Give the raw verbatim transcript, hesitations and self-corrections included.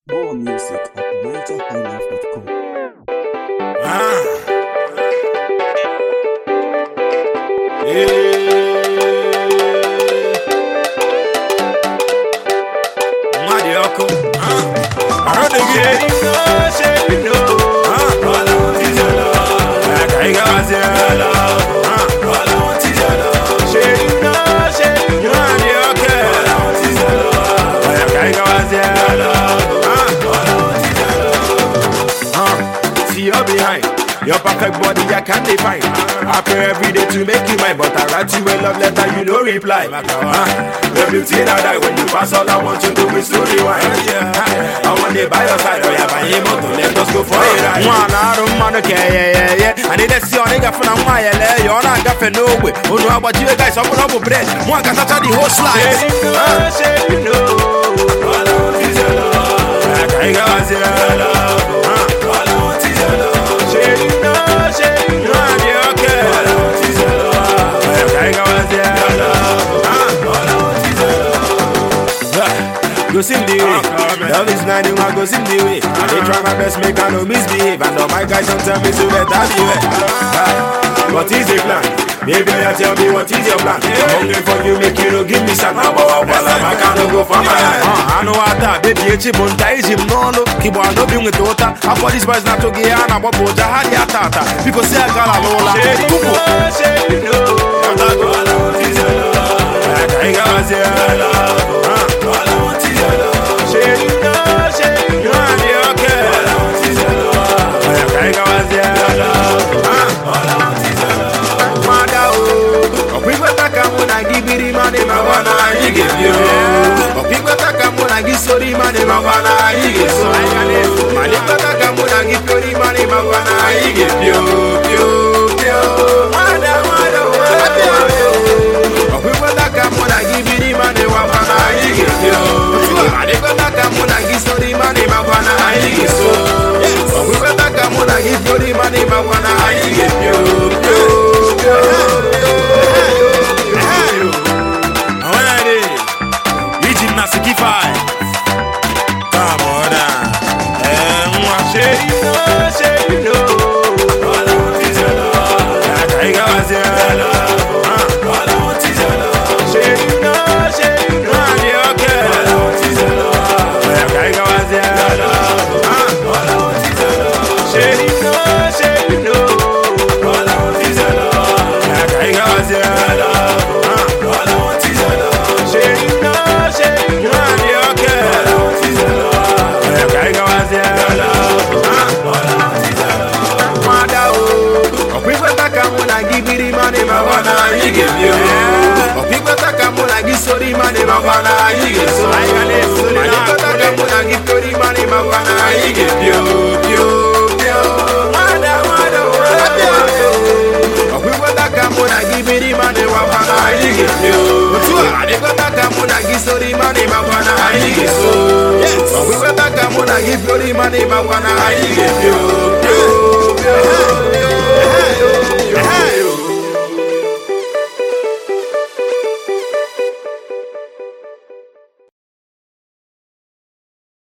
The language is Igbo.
More music at niger high life dot com. Ah. Yeah. Madioko. Ah. I don't think you know, say you know. Ah. All I want is your love. Like I got your love. Ah. All I want is your love. Say you know, say you know. Madioko. All I want is your love. Like I got your love. Ah. All I want is your love. Ah. See you behind. Your perfect body I can't define. I pray every day to make you mine, but I write you a love letter, you no reply. Uh, the beauty that I when you pass, all I want you to do is to rewind. Uh, I want to buy your side, oh yeah, buy him out, let us go for a ride. One, I don't want to care, yeah, yeah, yeah. I need to see your nigga from a mile, you're not got no way. Oh no, but you guys, I'm gonna bread. One can touch the whole slide. Say you know, all I want is your love. I got your love. All I want is your love. Go sing the way, love is not new, I go sing the way. I dey try my best, make I no misbehave. And all my guys don't tell me to let that be way. What is the plan? Baby, you tell me what is your plan? I'm hungry for you, make you no give me some. Now, while I can't go for my life. I know what that, baby, it's a bunta, it's him, no, no. Keep on no being with Tota. I put this boys not to get on about Boja, had ya tata. Because say I got a lola. Say you know, I'm not going to is your love. I got your love. All I want is your love. Say you know, say you know, I'm okay. All I want is your love. I got your love. All I want is your love. Mada oh, people that come when I give you the money, my wanna I give you. People that come when I give sorry money, my wanna I give you. My people that come when I give you the money, my wanna I give you. Mada mada oh, people that come when I give you the money, my wanna I give you. My people that come when I give sorry money, my wanna I give you. People that come when I give you the money, my wanna I give you. Sorry money, my wanna I give so I can live so I don't wanna give sorry money, my wanna I give you, you, you. Mada, mada, mada. We want to come when I give you the money, my wanna I give you. I don't want to come when I give sorry money, my wanna I give so. We want to come when I give you the money, my wanna I give you.